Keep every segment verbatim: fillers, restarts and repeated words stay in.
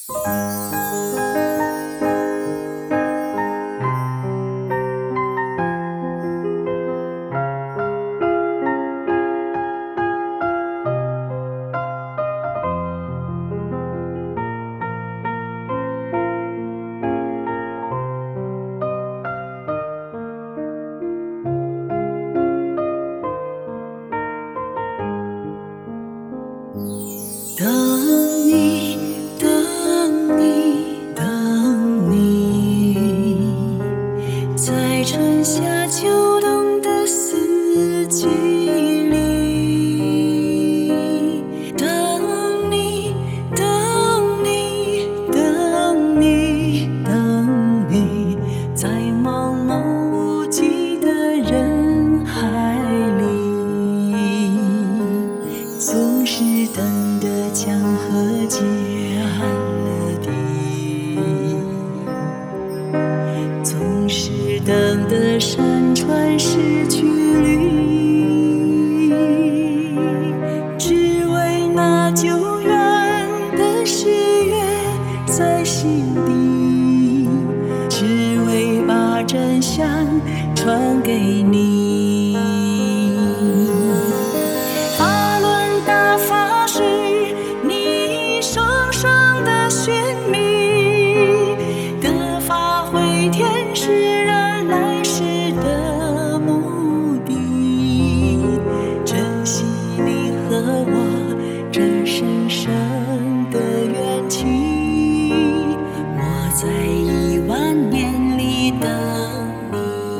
等你，等你，等你，在春夏秋冬的四季里，等你，等你，等你，等你，在茫茫无际的人海里，总是等的江河结岸了堤，总是等的山川失去绿，只为那久远的誓约在心底，只为把真相传给你。法轮大法是你生生的寻觅，得法回天是人来世的目的。珍惜你和我这深深的缘情，我在亿万年里等你。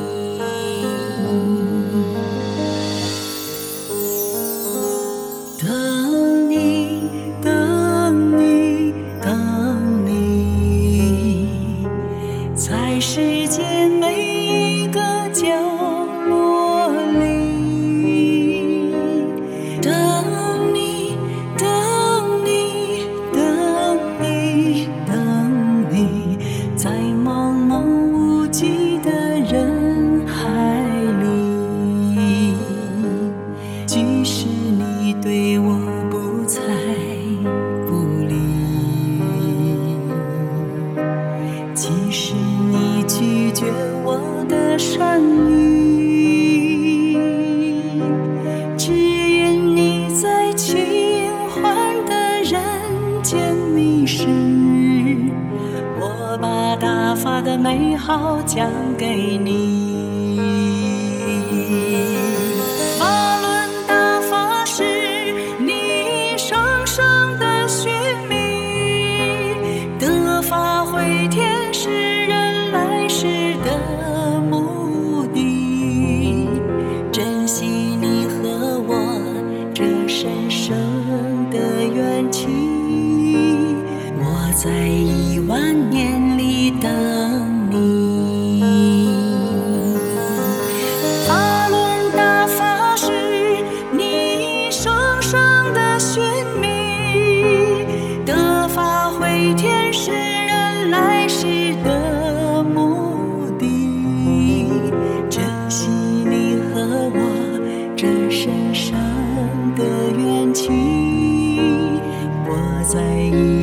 等你，等你，等你，在世间每一个角落里，等你，等你，等你，等你，在茫茫无际的人海里，即使你对我不睬不理，即使你拒绝我的善意，只因你在清欢的人间迷失，我把大法的美好讲给你。法轮大法是你生生的寻觅，得法回天是人来世的目的。珍惜你和我这深深的缘情，我在亿万年里等你。法轮大法是你生生的寻觅，得法回天是人来世的目的。珍惜你和我这深深的缘情，我在